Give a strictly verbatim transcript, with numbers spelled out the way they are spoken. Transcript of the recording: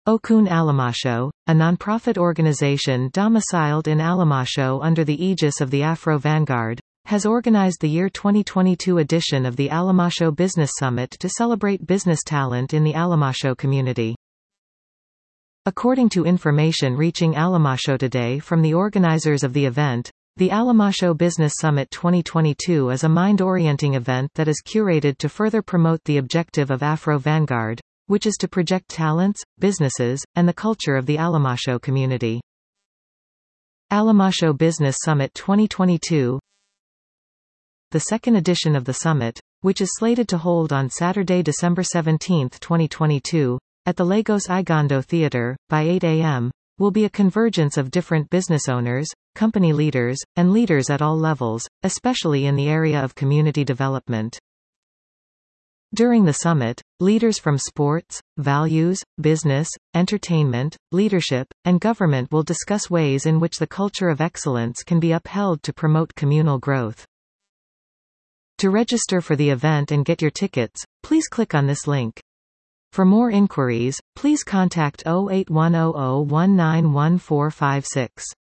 Okun Alamasho, a nonprofit organization domiciled in Alamasho under the aegis of the Afro Vanguard, has organized the year twenty twenty-two edition of the Alamasho Business Summit to celebrate business talent in the Alamasho community. According to information reaching Alamasho today from the organizers of the event, the Alamasho Business Summit twenty twenty-two is a mind-orienting event that is curated to further promote the objective of Afro Vanguard, which is to project talents, businesses, and the culture of the Alamasho community. Alamasho Business Summit twenty twenty-two. The second edition of the summit, which is slated to hold on Saturday, December seventeenth, twenty twenty-two, at the Lagos Igondo Theatre, by eight a m, will be a convergence of different business owners, company leaders, and leaders at all levels, especially in the area of community development. During the summit, leaders from sports, values, business, entertainment, leadership, and government will discuss ways in which the culture of excellence can be upheld to promote communal growth. To register for the event and get your tickets, please click on this link. For more inquiries, please contact zero eight one zero zero one nine one four five six.